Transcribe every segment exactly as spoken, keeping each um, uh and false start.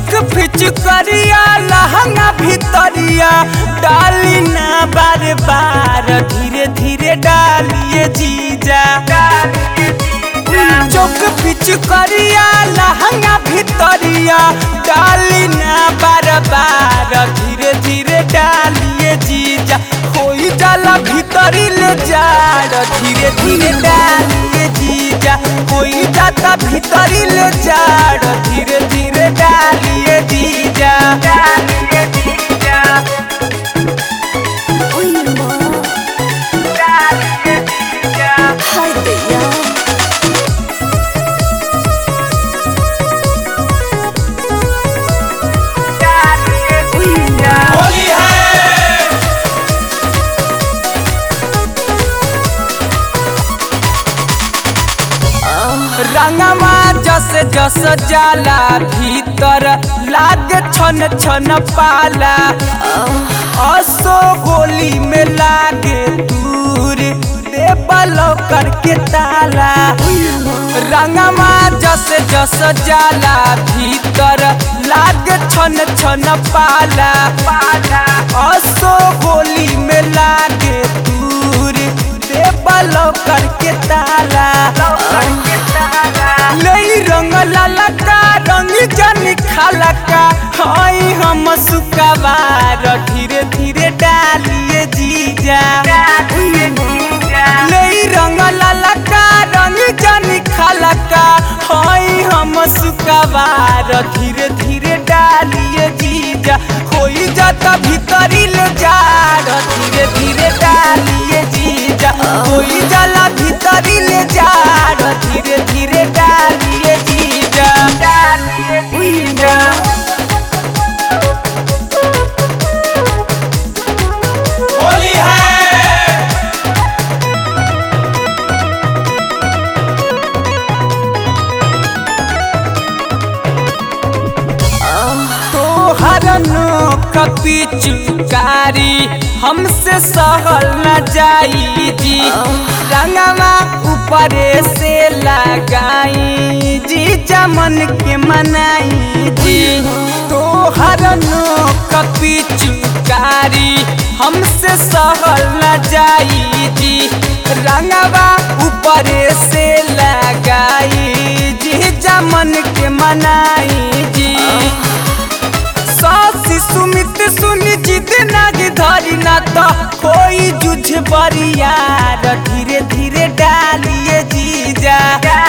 चोक फिच करिया लहंगा भितरिया डाली ना बार बार धीरे धीरे डालिए जीजा। चोक फिच करिया लहंगा भितरिया डाली ना बार बार धीरे धीरे डालिए जीजा। कोई जाला भीतरी ले जा धीरे धीरे डालिए जीजा। कोई जाता भीतरी ले जा धीरे धीरे डालिए जीजा। डालिए जीजा डालिए जीजा। हाय दैया डालिए जीजा। होली है रंगमा जस जस जाला भीतर लागे छन छन पाला। असो गोली में लागे दूर देवल करके ताला। रंगमा जस जस जाला भीतर लागे छन छन पाला। असो गोली में लागे दूर देवल करके ताला। लई रंग ललका रंग जनी खलका हई हम सुकवार धीरे धीरे डालिए जीजा। लई रंग ललका रंग जनी खलका हई हम सुकवार धीरे धीरे डालिए जीजा। कोई जाता भीतरी ले जा धीरे धीरे डालिए जीजा। कोई जाला भीतरी ले जा धीरे धीरे डालिए जीजा। डालिए जीजा। होली है तोहर कपी चुकारी हमसे सहल न जाई जी। रंगवा ऊपरे से लगाई जी जमन के मनाई जी। तोहर कपी चुकारी हमसे सहल न जाई जी। रंगवा ऊपरे से लगाई जी जमन के मनाई जी। सासी सुमित सुनी जिद नाग धरी ना तो कोई जुझ बरियार धीरे धीरे डालिए जीजा।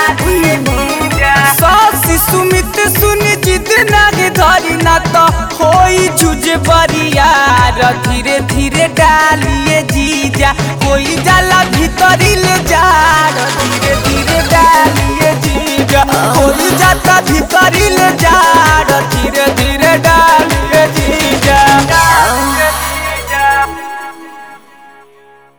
सासी सुमित सुनी जिद नाग धरी ना तो कोई जुझ बरियार धीरे धीरे डालिए जीजा। कोई जाला भीतरी ले जा धीरे धीरे डालिए जीजा। कोई जाता भीतरी ले जा धीरे धीरे डाल